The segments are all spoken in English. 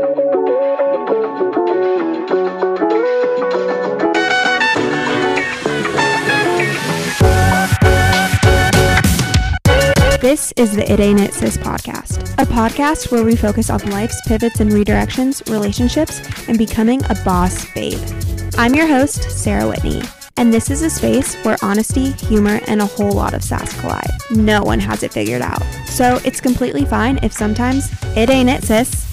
This is the It Ain't It Sis podcast, a podcast where we focus on life's pivots and redirections, relationships, and becoming a boss babe. I'm your host, Sarah Whitney, and this is a space where honesty, humor, and a whole lot of sass collide. No one has it figured out, so it's completely fine if sometimes it ain't it, sis.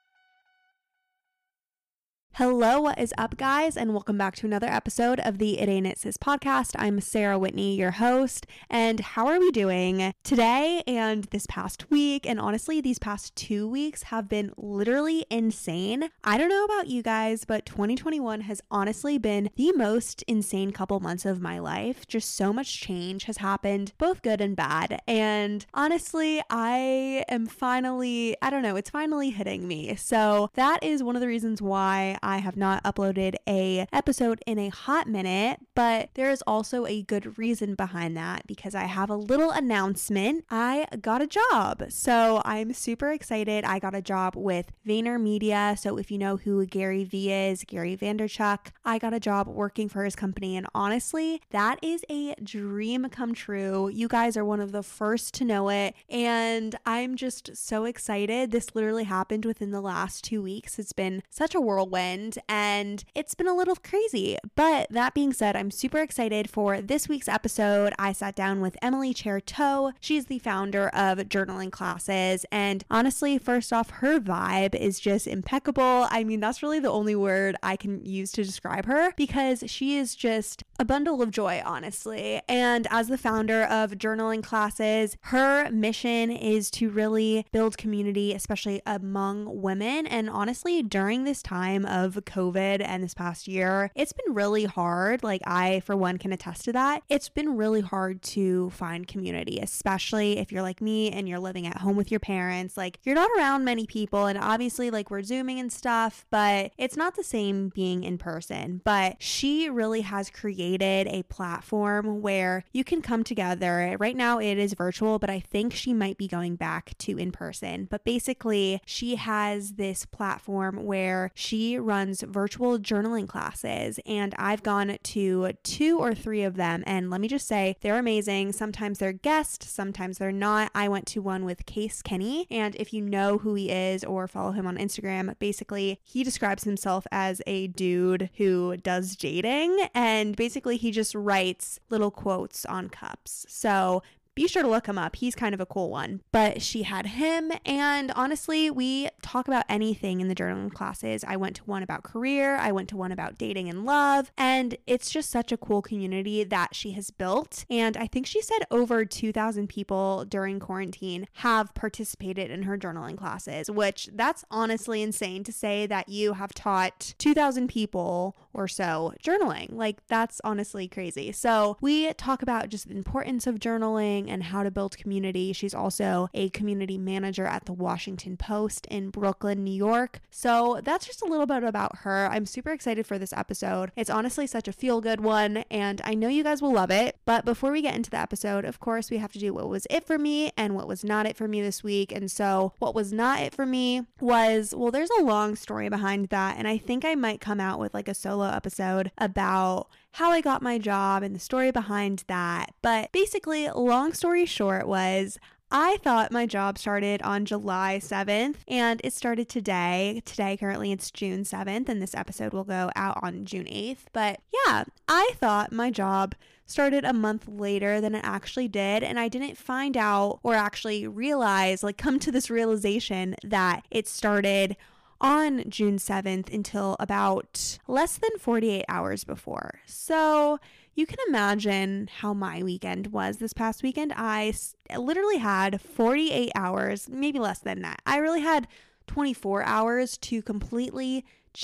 Hello, what is up, guys, and welcome back to another episode of the It Ain't It Sis podcast. I'm Sarah Whitney, your host, and how are we doing today and this past week? And honestly, these past 2 weeks have been literally insane. I don't know about you guys, but 2021 has honestly been the most insane couple months of my life. Just so much change has happened, both good and bad. And honestly, I am finally, it's finally hitting me. So that is one of the reasons why I have not uploaded a episode in a hot minute, but there is also a good reason behind that because I have a little announcement. I got a job. So I'm super excited. I got a job with VaynerMedia. So if you know who Gary V is, Gary Vaynerchuk, I got a job working for his company. And honestly, that is a dream come true. You guys are one of the first to know it. And I'm just so excited. This literally happened within the last 2 weeks. It's been such a whirlwind. And it's been a little crazy. But that being said, I'm super excited for this week's episode. I sat down with Emily Chertow. She's the founder of Journaling Classes. And honestly, first off, her vibe is just impeccable. I mean, that's really the only word I can use to describe her because she is just a bundle of joy, honestly. And as the founder of Journaling Classes, her mission is to really build community, especially among women. And honestly, during this time of COVID and this past year, it's been really hard. Like I, for one, can attest to that. It's been really hard to find community, especially if you're like me and you're living at home with your parents. Like you're not around many people, and obviously like we're Zooming and stuff, but it's not the same being in person. But she really has created a platform where you can come together. Right now it is virtual, but I think she might be going back to in person. But basically she has this platform where she runs virtual journaling classes, and I've gone to 2 or 3 of them, and let me just say they're amazing. Sometimes they're guests, sometimes they're not. I went to one with Case Kenny, and if you know who he is or follow him on Instagram, basically he describes himself as a dude who does dating, and basically he just writes little quotes on cups. So be sure to look him up. He's kind of a cool one. But she had him, and honestly, we talk about anything in the journaling classes. I went to one about career. I went to one about dating and love. And it's just such a cool community that she has built. And I think she said over 2,000 people during quarantine have participated in her journaling classes, which that's honestly insane to say that you have taught 2,000 people or so journaling. Like that's honestly crazy. So we talk about just the importance of journaling and how to build community. She's also a community manager at the Washington Post in Brooklyn, New York. So that's just a little bit about her. I'm super excited for this episode. It's honestly such a feel-good one, and I know you guys will love it. But before we get into the episode, of course, we have to do what was it for me and what was not it for me this week. And so what was not it for me was, well, there's a long story behind that, and I think I might come out with like a solo episode about how I got my job and the story behind that. But basically, long story short was I thought my job started on July 7th and it started today. Today, currently it's June 7th, and this episode will go out on June 8th. But yeah, I thought my job started a month later than it actually did, and I didn't find out or actually realize, like come to this realization that it started on June 7th until about less than 48 hours before. So you can imagine how my weekend was this past weekend. I literally had 48 hours, maybe less than that. I really had 24 hours to completely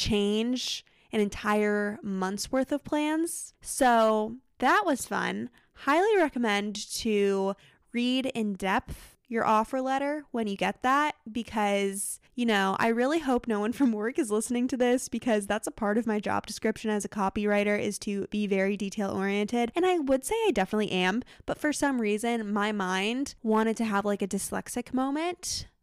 change an entire month's worth of plans. So that was fun. Highly recommend to read in depth your offer letter when you get that, because, you know, I really hope no one from work is listening to this, because that's a part of my job description as a copywriter, is to be very detail oriented. And I would say I definitely am, but for some reason my mind wanted to have like a dyslexic moment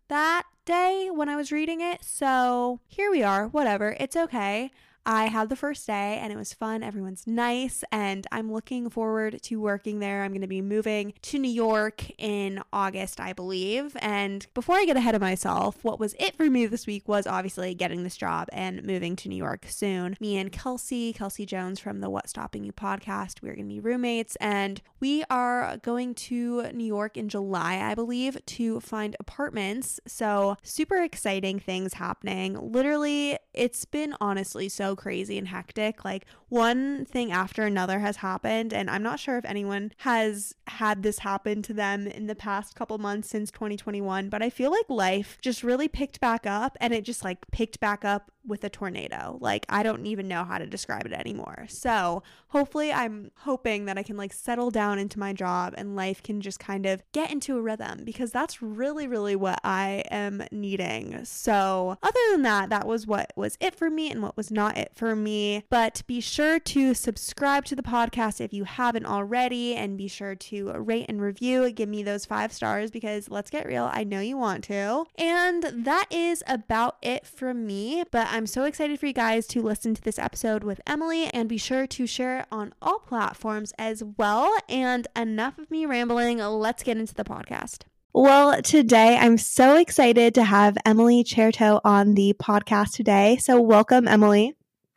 that day when I was reading it. So here we are, whatever. It's okay. I had the first day and it was fun. Everyone's nice and I'm looking forward to working there. I'm going to be moving to New York in August, I believe. And before I get ahead of myself, what was it for me this week was obviously getting this job and moving to New York soon. Me and Kelsey Jones from the What's Stopping You podcast, we're going to be roommates and we are going to New York in July, I believe, to find apartments. So super exciting things happening. Literally, it's been honestly so crazy and hectic. Like one thing after another has happened, and I'm not sure if anyone has had this happen to them in the past couple months since 2021, but I feel like life just really picked back up, and it just like picked back up with a tornado. Like I don't even know how to describe it anymore. So hopefully I'm hoping that I can like settle down into my job and life can just kind of get into a rhythm, because that's really what I am needing. So other than that, that was what was it for me and what was not it for me. But be sure to subscribe to the podcast if you haven't already, and be sure to rate and review. Give me those 5 stars, because let's get real, I know you want to. And that is about it from me, but I'm so excited for you guys to listen to this episode with Emily, and be sure to share it on all platforms as well. And enough of me rambling, let's get into the podcast. Well, today I'm so excited to have Emily Chertow on the podcast today. So welcome, Emily.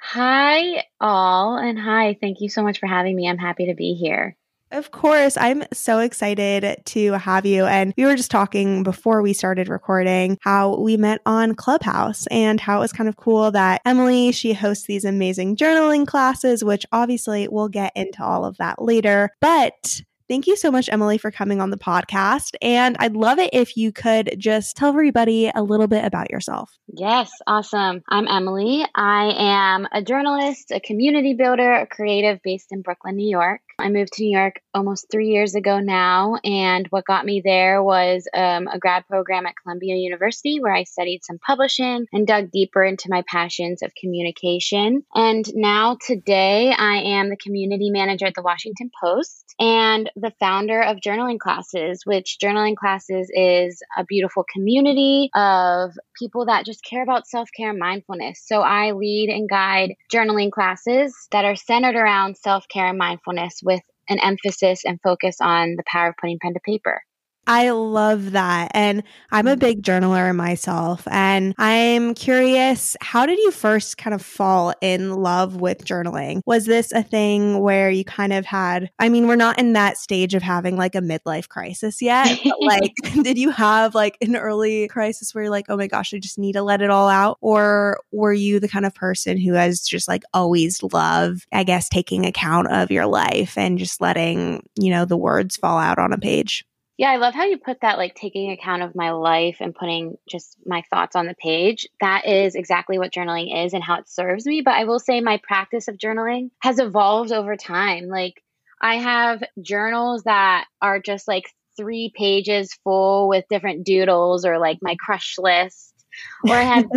Hi, all, and hi. Thank you so much for having me. I'm happy to be here. Of course, I'm so excited to have you. And we were just talking before we started recording how we met on Clubhouse, and how it was kind of cool that Emily, she hosts these amazing journaling classes, which obviously we'll get into all of that later. But thank you so much, Emily, for coming on the podcast. And I'd love it if you could just tell everybody a little bit about yourself. Yes, awesome. I'm Emily. I am a journalist, a community builder, a creative based in Brooklyn, New York. I moved to New York almost 3 years ago now, and what got me there was a grad program at Columbia University, where I studied some publishing and dug deeper into my passions of communication. And now today I am the community manager at the Washington Post and the founder of Journaling Classes, which Journaling Classes is a beautiful community of people that just care about self-care and mindfulness. So I lead and guide journaling classes that are centered around self-care and mindfulness, with an emphasis and focus on the power of putting pen to paper. I love that. And I'm a big journaler myself. And I'm curious, how did you first kind of fall in love with journaling? Was this a thing where you kind of had, I mean, we're not in that stage of having like a midlife crisis yet, but like, did you have like an early crisis where you're like, oh my gosh, I just need to let it all out? Or were you the kind of person who has just like always loved, I guess, taking account of your life and just letting, the words fall out on a page? Yeah, I love how you put that, like taking account of my life and putting just my thoughts on the page. That is exactly what journaling is and how it serves me. But I will say my practice of journaling has evolved over time. Like I have journals that are just like 3 pages full with different doodles, or like my crush list. Or I had,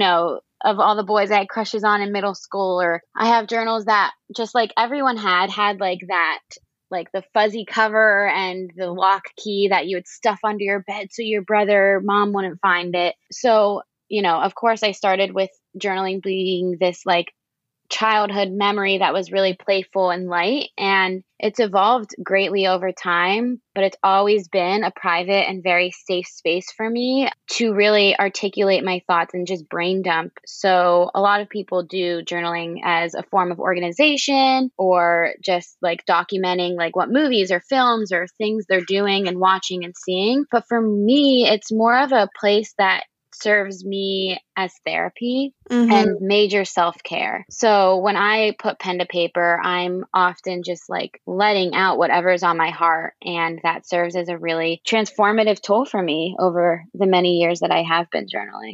of all the boys I had crushes on in middle school. Or I have journals that just like everyone had like that, like the fuzzy cover and the lock key that you would stuff under your bed so your mom wouldn't find it. So, of course I started with journaling being this like childhood memory that was really playful and light, and it's evolved greatly over time, but it's always been a private and very safe space for me to really articulate my thoughts and just brain dump. So a lot of people do journaling as a form of organization, or just like documenting like what movies or films or things they're doing and watching and seeing. But for me, it's more of a place that serves me as therapy and major self-care. So when I put pen to paper, I'm often just like letting out whatever's on my heart. And that serves as a really transformative tool for me over the many years that I have been journaling.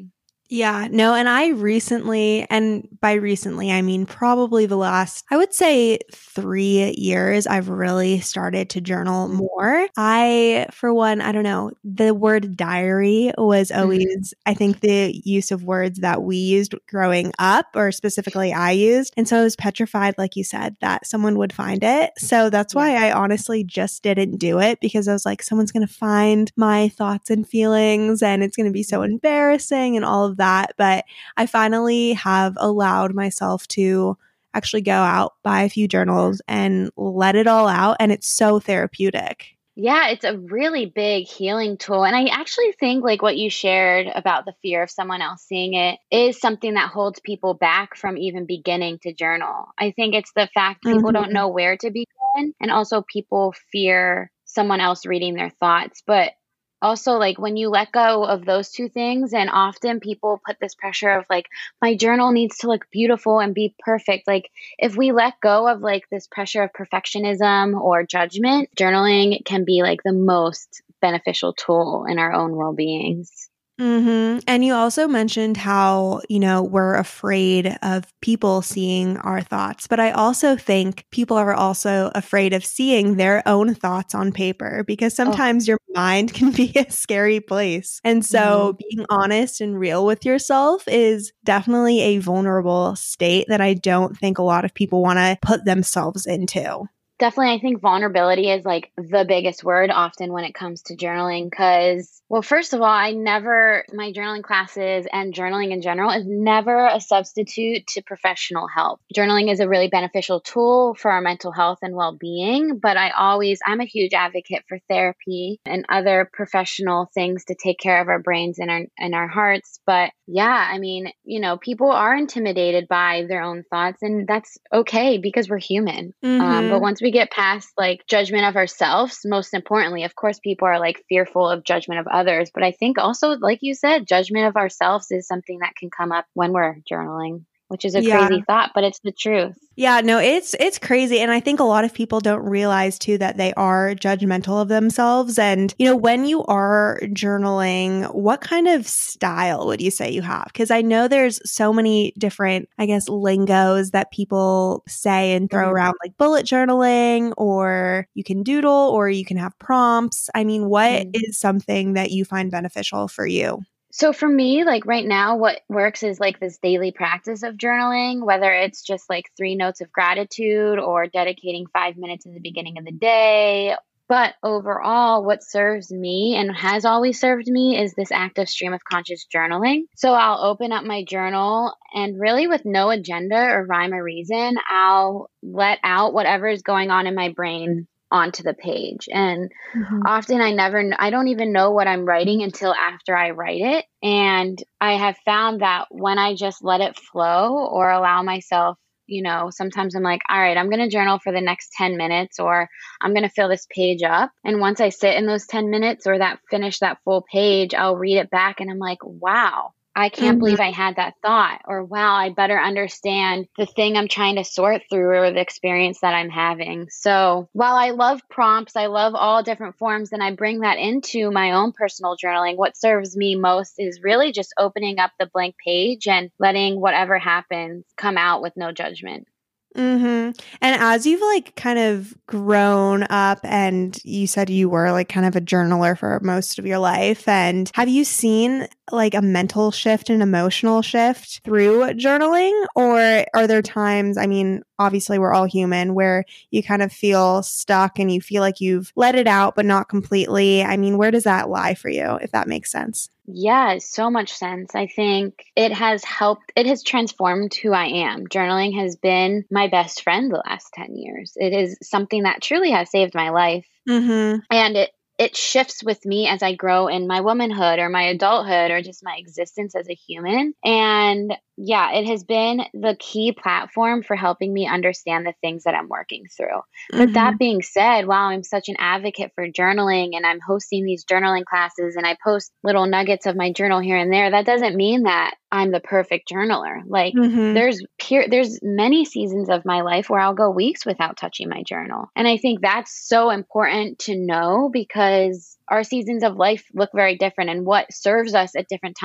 Yeah, no, and I recently, and by recently, I mean probably the last, I would say 3 years, I've really started to journal Mm-hmm. more. For one, I don't know, the word diary was always, I think, the use of words that we used growing up, or specifically I used. And so I was petrified, like you said, that someone would find it. So that's Yeah. why I honestly just didn't do it, because I was like, someone's going to find my thoughts and feelings and it's going to be so embarrassing and all of that. But I finally have allowed myself to actually go out, buy a few journals and let it all out. And it's so therapeutic. Yeah, it's a really big healing tool. And I actually think like what you shared about the fear of someone else seeing it is something that holds people back from even beginning to journal. I think it's the fact people don't Mhm. know where to begin, and also people fear someone else reading their thoughts. But also, like when you let go of those two things, and often people put this pressure of like, my journal needs to look beautiful and be perfect. Like, if we let go of like this pressure of perfectionism or judgment, journaling can be like the most beneficial tool in our own well-beings. And you also mentioned how, we're afraid of people seeing our thoughts. But I also think people are also afraid of seeing their own thoughts on paper, because Oh, sometimes your mind can be a scary place. And mhm. so being honest and real with yourself is definitely a vulnerable state that I don't think a lot of people want to put themselves into. Definitely, I think vulnerability is like the biggest word often when it comes to journaling. Because, well, first of all, my journaling classes and journaling in general is never a substitute to professional help. Journaling is a really beneficial tool for our mental health and well being. But I'm a huge advocate for therapy and other professional things to take care of our brains and our hearts. But yeah, I mean, people are intimidated by their own thoughts, and that's okay because we're human. But Mhm. once we get past like judgment of ourselves, most importantly, of course, people are like fearful of judgment of others. But I think also, like you said, judgment of ourselves is something that can come up when we're journaling, which is a Yeah. crazy thought, but it's the truth. Yeah, no, it's crazy. And I think a lot of people don't realize too that they are judgmental of themselves. And, when you are journaling, what kind of style would you say you have? Because I know there's so many different, I guess, lingos that people say and throw Mhm. around, like bullet journaling, or you can doodle, or you can have prompts. I mean, what Mhm. is something that you find beneficial for you? So for me, like right now, what works is like this daily practice of journaling, whether it's just like 3 notes of gratitude or dedicating 5 minutes in the beginning of the day. But overall, what serves me and has always served me is this active stream of conscious journaling. So I'll open up my journal and really with no agenda or rhyme or reason, I'll let out whatever is going on in my brain onto the page. And Mhm. often I don't even know what I'm writing until after I write it. And I have found that when I just let it flow or allow myself, sometimes I'm like, all right, I'm going to journal for the next 10 minutes or I'm going to fill this page up. And once I sit in those 10 minutes or finish that full page, I'll read it back and I'm like, wow, I can't Mhm. believe I had that thought. Or wow, I better understand the thing I'm trying to sort through or the experience that I'm having. So while I love prompts, I love all different forms, and I bring that into my own personal journaling. What serves me most is really just opening up the blank page and letting whatever happens come out with no judgment. And as you've like kind of grown up, and you said you were like kind of a journaler for most of your life, and have you seen like a mental shift and emotional shift through journaling? Or are there times, I mean, obviously we're all human, where you kind of feel stuck and you feel like you've let it out, but not completely? I mean, where does that lie for you, if that makes sense? Yeah, so much sense. I think it has transformed who I am. Journaling has been my best friend the last 10 years. It is something that truly has saved my life. Mm-hmm. And it shifts with me as I grow in my womanhood or my adulthood or just my existence as a human. And yeah, it has been the key platform for helping me understand the things that I'm working through. But Mm-hmm. that being said, while I'm such an advocate for journaling and I'm hosting these journaling classes and I post little nuggets of my journal here and there, that doesn't mean that I'm the perfect journaler. Like Mm-hmm. there's many seasons of my life where I'll go weeks without touching my journal. And I think that's so important to know because our seasons of life look very different, and what serves us at different times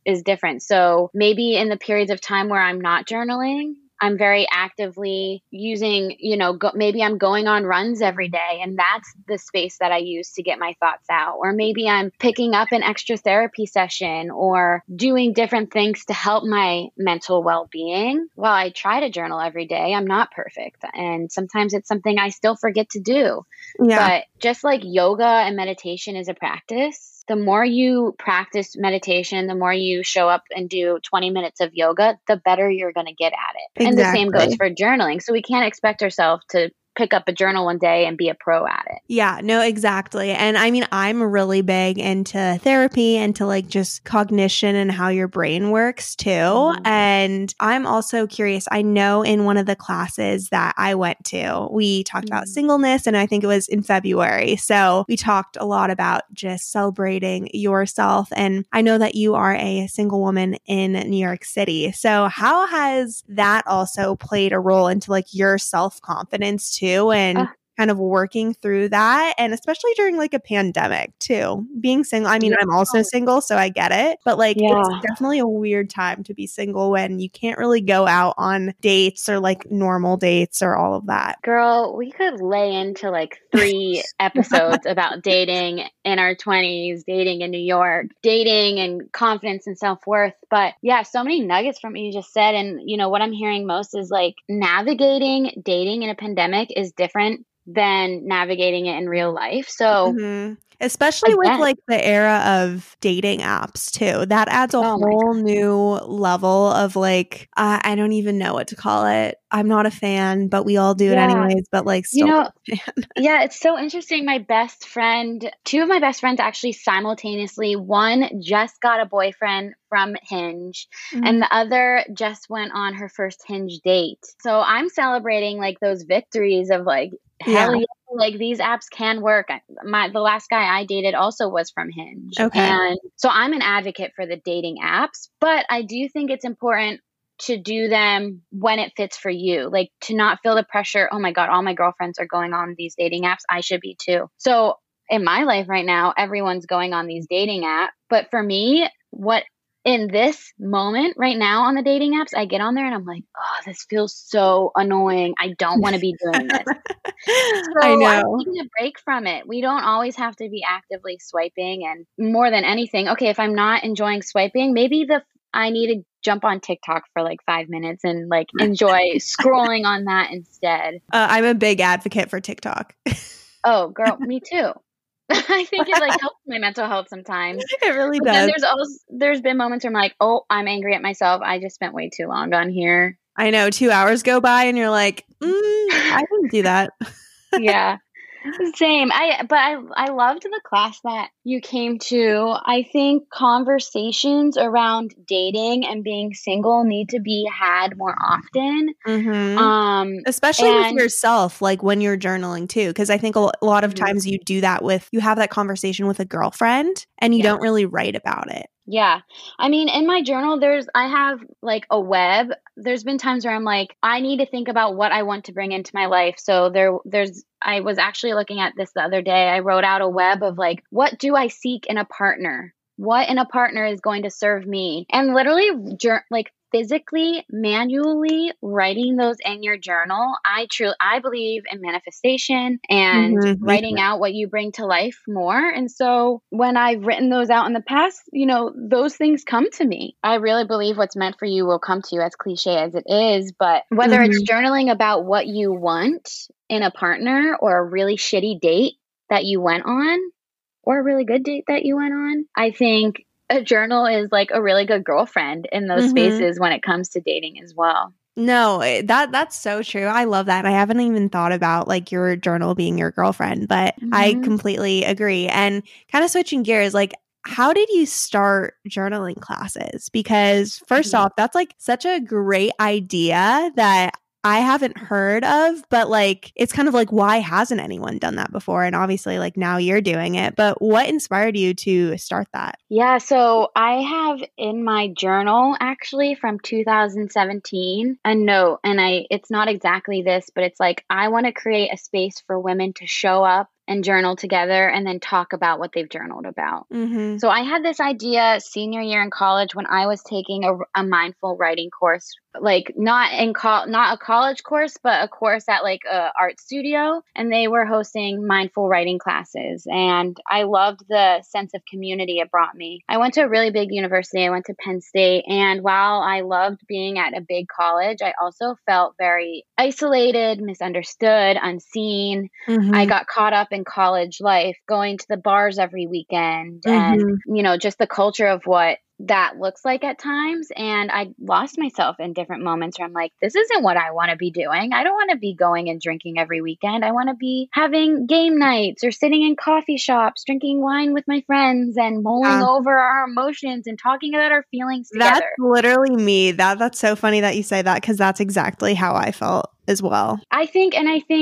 is different. So maybe in the periods of time where I'm not journaling, I'm very actively using, maybe I'm going on runs every day, and that's the space that I use to get my thoughts out. Or maybe I'm picking up an extra therapy session or doing different things to help my mental well-being. While I try to journal every day, I'm not perfect. And sometimes it's something I still forget to do. Yeah. But just like yoga and meditation is a practice, the more you practice meditation, the more you show up and do 20 minutes of yoga, the better you're going to get at it. Exactly. And the same goes for journaling. So we can't expect ourselves to pick up a journal one day and be a pro at it. Yeah, no, exactly. And I mean, I'm really big into therapy and to like just cognition and how your brain works too. Mm-hmm. And I'm also curious. I know in one of the classes that I went to, we talked about singleness, and I think it was in February. So we talked a lot about just celebrating yourself. And I know that you are a single woman in New York City. So how has that also played a role into like your self-confidence too? And kind of working through that, and especially during like a pandemic too, being single. I mean, I'm also single, so I get it, but like it's definitely a weird time to be single when you can't really go out on dates or like normal dates or all of that. Girl, we could lay into like 3 episodes about dating in our 20s, dating in New York, dating and confidence and self-worth. But yeah, so many nuggets from what you just said. And what I'm hearing most is like navigating dating in a pandemic is different than navigating it in real life. So especially with like the era of dating apps too, that adds a whole new level of like, I don't even know what to call it. I'm not a fan, but we all do it anyways, but like still. Yeah, it's so interesting. Two of my best friends actually simultaneously, one just got a boyfriend from Hinge and the other just went on her first Hinge date. So I'm celebrating like those victories of like, hell yeah, like these apps can work. The last guy I dated also was from Hinge. Okay. And so I'm an advocate for the dating apps, but I do think it's important to do them when it fits for you, like to not feel the pressure. Oh my God, all my girlfriends are going on these dating apps. I should be too. So in my life right now, everyone's going on these dating apps. But for me, in this moment right now on the dating apps, I get on there and I'm like, oh, this feels so annoying. I don't want to be doing this. So I know. I'm taking a break from it. We don't always have to be actively swiping. And more than anything, okay, if I'm not enjoying swiping, maybe I need to jump on TikTok for like 5 minutes and like enjoy scrolling on that instead. I'm a big advocate for TikTok. Oh, girl, me too. I think it like helps my mental health sometimes. It really does. Then there's been moments where I'm like, oh, I'm angry at myself. I just spent way too long on here. I know, 2 hours go by and you're like, I didn't do that. Yeah. Same. I loved the class that you came to. I think conversations around dating and being single need to be had more often. Especially with yourself, like when you're journaling too, because I think a lot of times you have that conversation with a girlfriend and you don't really write about it. Yeah. I mean, in my journal, I have like a web. There's been times where I'm like, I need to think about what I want to bring into my life. So I was actually looking at this the other day. I wrote out a web of like, what do I seek in a partner? What in a partner is going to serve me? And literally like physically, manually writing those in your journal. I believe in manifestation and writing out what you bring to life more. And so when I've written those out in the past, those things come to me. I really believe what's meant for you will come to you, as cliche as it is. But whether it's journaling about what you want in a partner or a really shitty date that you went on or a really good date that you went on, I think a journal is like a really good girlfriend in those spaces when it comes to dating as well. No, that's so true. I love that. I haven't even thought about like your journal being your girlfriend, but I completely agree. And kind of switching gears, like how did you start journaling classes? Because first off, that's like such a great idea that I haven't heard of, but like, it's kind of like, why hasn't anyone done that before? And obviously like now you're doing it, but what inspired you to start that? Yeah. So I have in my journal actually from 2017 a note, and it's not exactly this, but it's like, I want to create a space for women to show up and journal together and then talk about what they've journaled about. Mm-hmm. So I had this idea senior year in college when I was taking a mindful writing course, like not a college course, but a course at like a art studio, and they were hosting mindful writing classes, and I loved the sense of community it brought me. I went to a really big university. I went to Penn State, and while I loved being at a big college, I also felt very isolated, misunderstood, unseen. Mm-hmm. I got caught up in college life, going to the bars every weekend, and just the culture of what that looks like at times. And I lost myself in different moments where I'm like, this isn't what I want to be doing. I don't want to be going and drinking every weekend. I want to be having game nights or sitting in coffee shops, drinking wine with my friends and mulling over our emotions and talking about our feelings together. That's literally me. That's so funny that you say that, because that's exactly how I felt as well. I think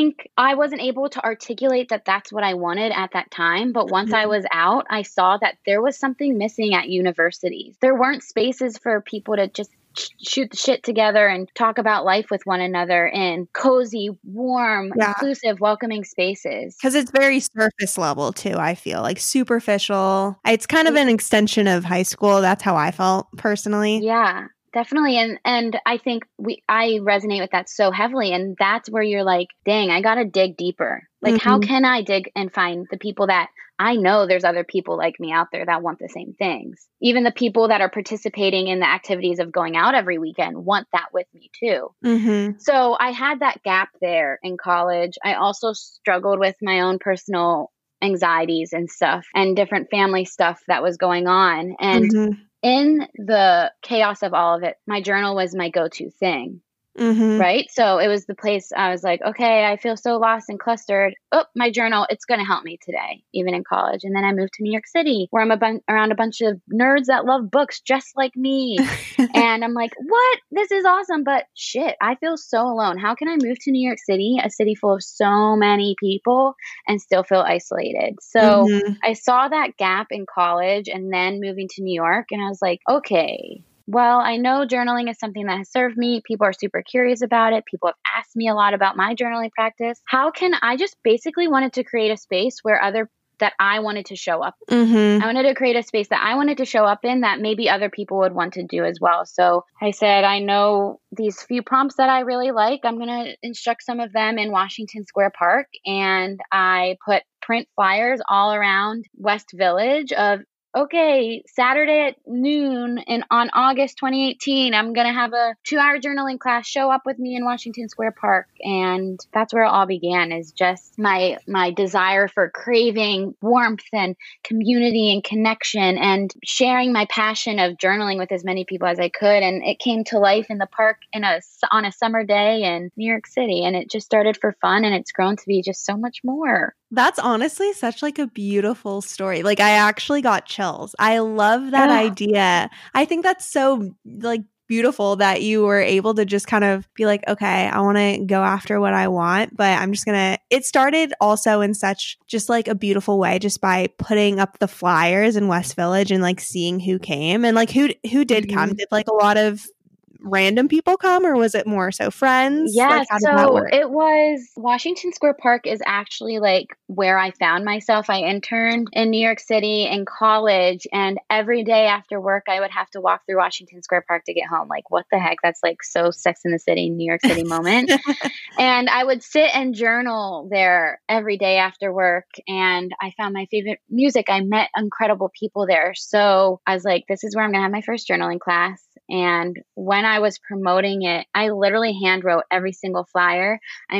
I wasn't able to articulate that that's what I wanted at that time. But once I was out, I saw that there was something missing at universities. There weren't spaces for people to just shoot the shit together and talk about life with one another in cozy, warm, inclusive, welcoming spaces. Because it's very surface level too, I feel like superficial. It's kind of an extension of high school. That's how I felt personally. Yeah. Definitely. And I think I resonate with that so heavily. And that's where you're like, dang, I got to dig deeper. Like, how can I dig and find the people that I know there's other people like me out there that want the same things? Even the people that are participating in the activities of going out every weekend want that with me too. Mm-hmm. So I had that gap there in college. I also struggled with my own personal anxieties and stuff and different family stuff that was going on. And in the chaos of all of it, my journal was my go-to thing. Right? So it was the place I was like, okay, I feel so lost and clustered. Oh, my journal, it's going to help me today, even in college. And then I moved to New York City, where I'm around a bunch of nerds that love books just like me. And I'm like, what? This is awesome. But shit, I feel so alone. How can I move to New York City, a city full of so many people, and still feel isolated? So I saw that gap in college and then moving to New York. And I was like, okay, well, I know journaling is something that has served me. People are super curious about it. People have asked me a lot about my journaling practice. How can I just basically wanted to create a space where that I wanted to show up. I wanted to create a space that I wanted to show up in that maybe other people would want to do as well. So I said, I know these few prompts that I really like. I'm going to instruct some of them in Washington Square Park. And I put print flyers all around West Village of, okay, Saturday at noon and on August 2018, I'm going to have a 2-hour journaling class. Show up with me in Washington Square Park. And that's where it all began, is just my desire for craving warmth and community and connection and sharing my passion of journaling with as many people as I could. And it came to life in the park on a summer day in New York City. And it just started for fun, and it's grown to be just so much more. That's honestly such like a beautiful story. Like, I actually got chills. I love that idea. I think that's so like beautiful that you were able to just kind of be like, okay, I want to go after what I want, but I'm just gonna. It started also in such just like a beautiful way, just by putting up the flyers in West Village and like seeing who came and like who did come. Did like a lot of random people come, or was it more so friends? Yeah, like, how did that work? It was Washington Square Park is actually like where I found myself. I interned in New York City in college, and every day after work I would have to walk through Washington Square Park to get home. Like, what the heck? That's like so Sex in the City, New York City moment. And I would sit and journal there every day after work, and I found my favorite music. I met incredible people there. So I was like, this is where I'm gonna have my first journaling class. And when I was promoting it, I literally hand wrote every single flyer. I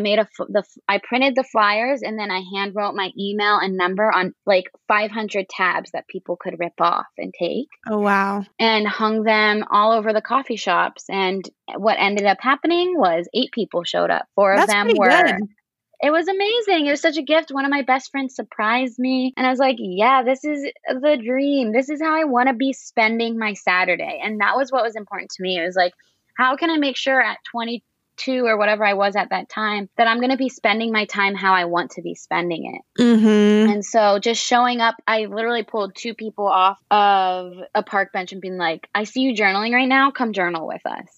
printed the flyers, and then I hand wrote my email and number on like 500 tabs that people could rip off and take. Oh, wow. And hung them all over the coffee shops. And what ended up happening was 8 people showed up. 4 of them were... Good. It was amazing. It was such a gift. One of my best friends surprised me. And I was like, yeah, this is the dream. This is how I want to be spending my Saturday. And that was what was important to me. It was like, how can I make sure at 22 or whatever I was at that time that I'm going to be spending my time how I want to be spending it? And so just showing up, I literally pulled 2 people off of a park bench and being like, I see you journaling right now. Come journal with us.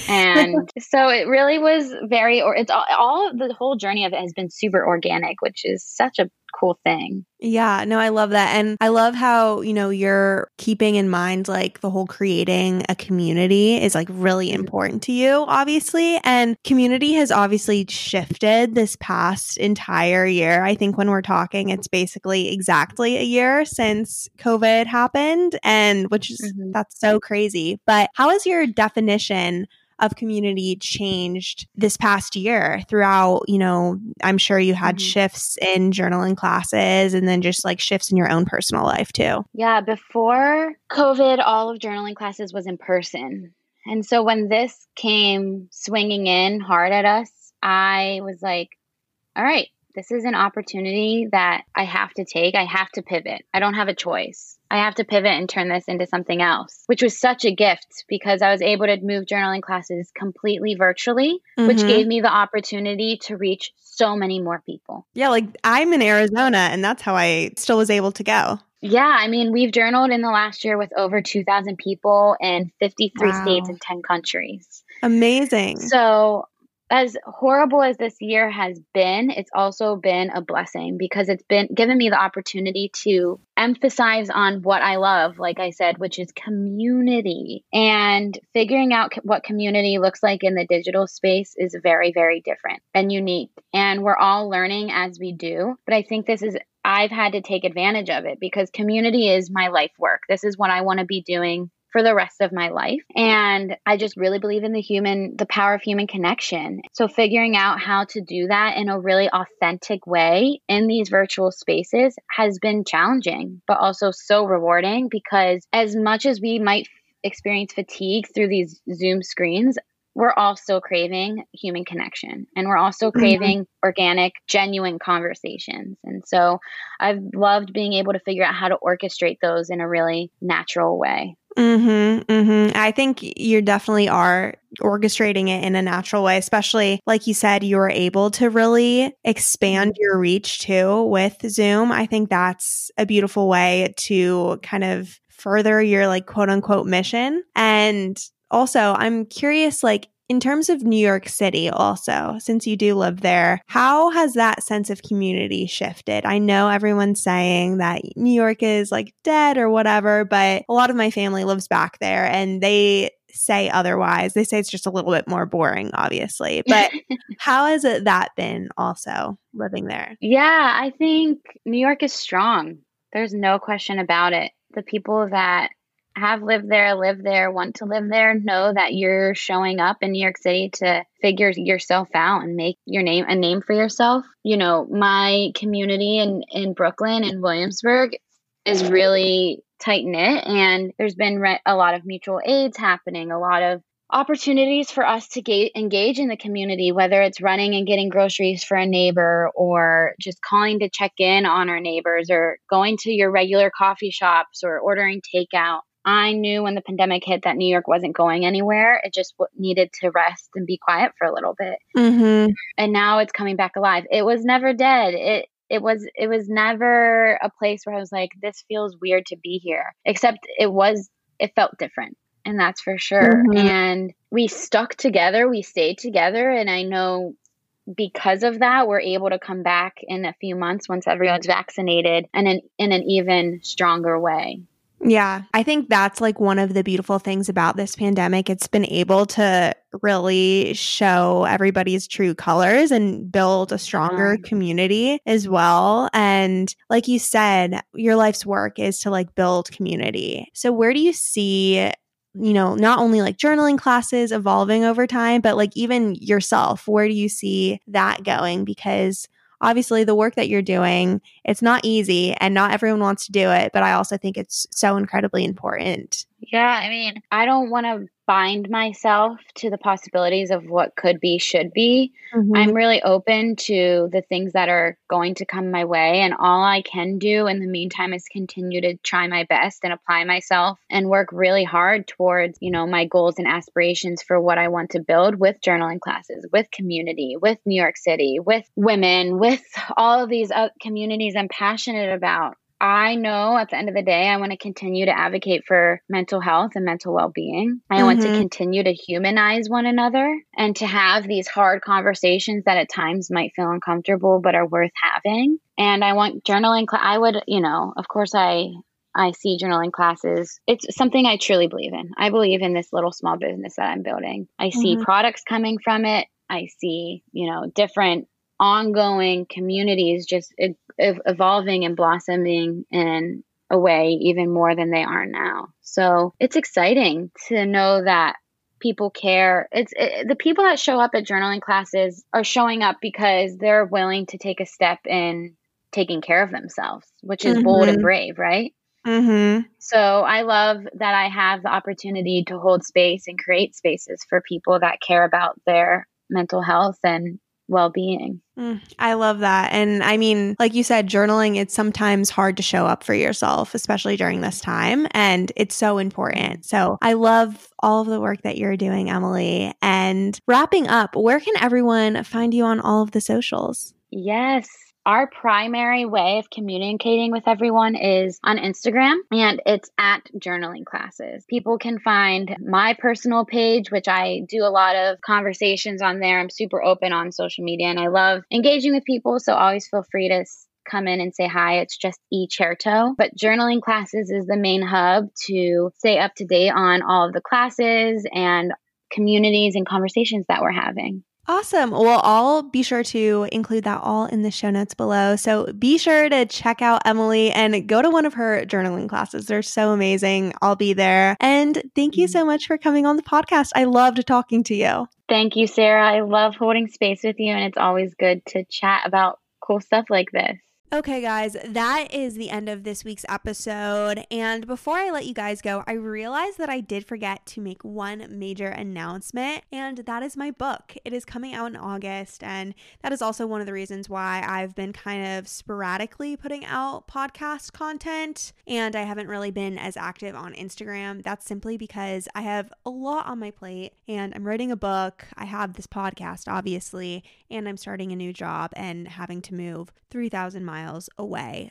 And so it really was it's all the whole journey of it has been super organic, which is such a cool thing. Yeah, no, I love that. And I love how, you're keeping in mind like the whole creating a community is like really important to you, obviously. And community has obviously shifted this past entire year. I think when we're talking, it's basically exactly a year since COVID happened, and which is that's so crazy. But how has your definition of community changed this past year throughout, I'm sure you had shifts in journaling classes and then just like shifts in your own personal life too. Yeah, before COVID, all of journaling classes was in person. And so when this came swinging in hard at us, I was like, all right, this is an opportunity that I have to take. I have to pivot. I don't have a choice. I have to pivot and turn this into something else, which was such a gift because I was able to move journaling classes completely virtually, which gave me the opportunity to reach so many more people. Yeah, like I'm in Arizona and that's how I still was able to go. Yeah, I mean, we've journaled in the last year with over 2,000 people in 53 states and 10 countries. Amazing. So as horrible as this year has been, it's also been a blessing because it's been given me the opportunity to emphasize on what I love, like I said, which is community. And figuring out what community looks like in the digital space is very, very different and unique. And we're all learning as we do. But I think I've had to take advantage of it because community is my life work. This is what I want to be doing for the rest of my life. And I just really believe in the power of human connection. So figuring out how to do that in a really authentic way in these virtual spaces has been challenging, but also so rewarding because as much as we might experience fatigue through these Zoom screens, we're all still craving human connection and we're also craving organic, genuine conversations. And so I've loved being able to figure out how to orchestrate those in a really natural way. I think you definitely are orchestrating it in a natural way, especially like you said, you were able to really expand your reach too with Zoom. I think that's a beautiful way to kind of further your like quote unquote mission. And also I'm curious, like in terms of New York City also, since you do live there, how has that sense of community shifted? I know everyone's saying that New York is like dead or whatever, but a lot of my family lives back there and they say otherwise. They say it's just a little bit more boring, obviously. But how has that been also living there? Yeah, I think New York is strong. There's no question about it. The people that have lived there, live there, want to live there, know that you're showing up in New York City to figure yourself out and make a name for yourself. You know, my community in Brooklyn and Williamsburg is really tight knit, and there's been a lot of mutual aids happening, a lot of opportunities for us to engage in the community, whether it's running and getting groceries for a neighbor or just calling to check in on our neighbors or going to your regular coffee shops or ordering takeout. I knew when the pandemic hit that New York wasn't going anywhere. It just needed to rest and be quiet for a little bit. And now it's coming back alive. It was never dead. It was never a place where I was like, this feels weird to be here, except it felt different. And that's for sure. And we stuck together, we stayed together. And I know because of that, we're able to come back in a few months once everyone's vaccinated and in an even stronger way. Yeah, I think that's like one of the beautiful things about this pandemic. It's been able to really show everybody's true colors and build a stronger community as well. And like you said, your life's work is to like build community. So where do you see, not only like journaling classes evolving over time, but like even yourself, where do you see that going? Because obviously the work that you're doing, it's not easy and not everyone wants to do it, but I also think it's so incredibly important. Yeah, I mean, I don't want to bind myself to the possibilities of what could be, should be. I'm really open to the things that are going to come my way. And all I can do in the meantime is continue to try my best and apply myself and work really hard towards, my goals and aspirations for what I want to build with journaling classes, with community, with New York City, with women, with all of these communities I'm passionate about. I know at the end of the day, I want to continue to advocate for mental health and mental well-being. I want to continue to humanize one another and to have these hard conversations that at times might feel uncomfortable, but are worth having. And I want journaling. I would, of course, I see journaling classes. It's something I truly believe in. I believe in this little small business that I'm building. I see products coming from it. I see, different ongoing communities just evolving and blossoming in a way even more than they are now. So it's exciting to know that people care. The people that show up at journaling classes are showing up because they're willing to take a step in taking care of themselves, which is bold and brave, right? So I love that I have the opportunity to hold space and create spaces for people that care about their mental health and well-being. I love that. And I mean, like you said, journaling, it's sometimes hard to show up for yourself, especially during this time. And it's so important. So I love all of the work that you're doing, Emily. And wrapping up, where can everyone find you on all of the socials? Yes. Our primary way of communicating with everyone is on Instagram, and it's at journaling classes. People can find my personal page, which I do a lot of conversations on there. I'm super open on social media and I love engaging with people. So always feel free to come in and say hi. It's just eCherto. But journaling classes is the main hub to stay up to date on all of the classes and communities and conversations that we're having. Awesome. Well, I'll be sure to include that all in the show notes below. So be sure to check out Emily and go to one of her journaling classes. They're so amazing. I'll be there. And thank you so much for coming on the podcast. I loved talking to you. Thank you, Sarah. I love holding space with you, and it's always good to chat about cool stuff like this. Okay, guys, that is the end of this week's episode. And before I let you guys go, I realized that I did forget to make one major announcement, and that is my book. It is coming out in August, and that is also one of the reasons why I've been kind of sporadically putting out podcast content, and I haven't really been as active on Instagram. That's simply because I have a lot on my plate, and I'm writing a book. I have this podcast, obviously, and I'm starting a new job and having to move 3,000 miles away.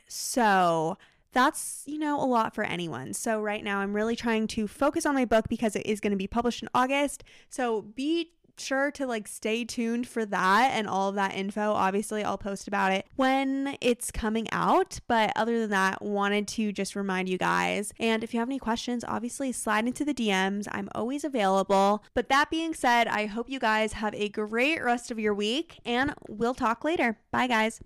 So that's, a lot for anyone. So right now I'm really trying to focus on my book because it is going to be published in August. So be sure to stay tuned for that and all of that info. Obviously, I'll post about it when it's coming out. But other than that, wanted to just remind you guys. And if you have any questions, obviously slide into the DMs. I'm always available. But that being said, I hope you guys have a great rest of your week and we'll talk later. Bye, guys.